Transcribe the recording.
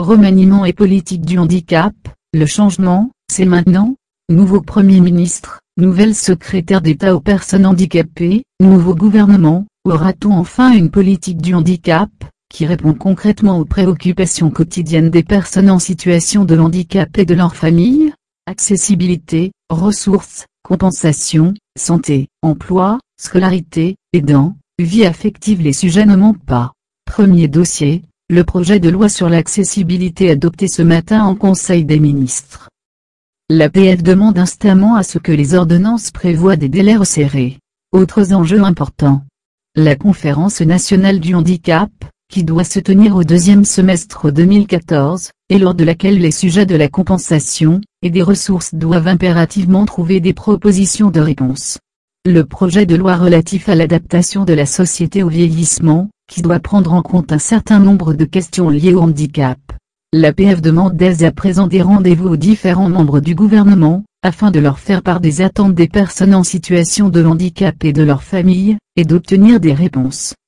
remaniement et politique du handicap, le changement, c'est maintenant. Nouveau Premier ministre, nouvelle secrétaire d'État aux personnes handicapées, nouveau gouvernement, aura-t-on enfin une politique du handicap, qui répond concrètement aux préoccupations quotidiennes des personnes en situation de handicap et de leurs familles? Accessibilité, ressources, compensation, santé, emploi, scolarité, aidants, vie affective. Les sujets ne manquent pas. Premier dossier, le projet de loi sur l'accessibilité adopté ce matin en Conseil des ministres. L'APF demande instamment à ce que les ordonnances prévoient des délais resserrés. Autres enjeux importants. La Conférence nationale du handicap, qui doit se tenir au deuxième semestre 2014, et lors de laquelle les sujets de la compensation, et des ressources doivent impérativement trouver des propositions de réponse. Le projet de loi relatif à l'adaptation de la société au vieillissement, qui doit prendre en compte un certain nombre de questions liées au handicap. L'APF demande dès à présent des rendez-vous aux différents membres du gouvernement, afin de leur faire part des attentes des personnes en situation de handicap et de leurs familles, et d'obtenir des réponses.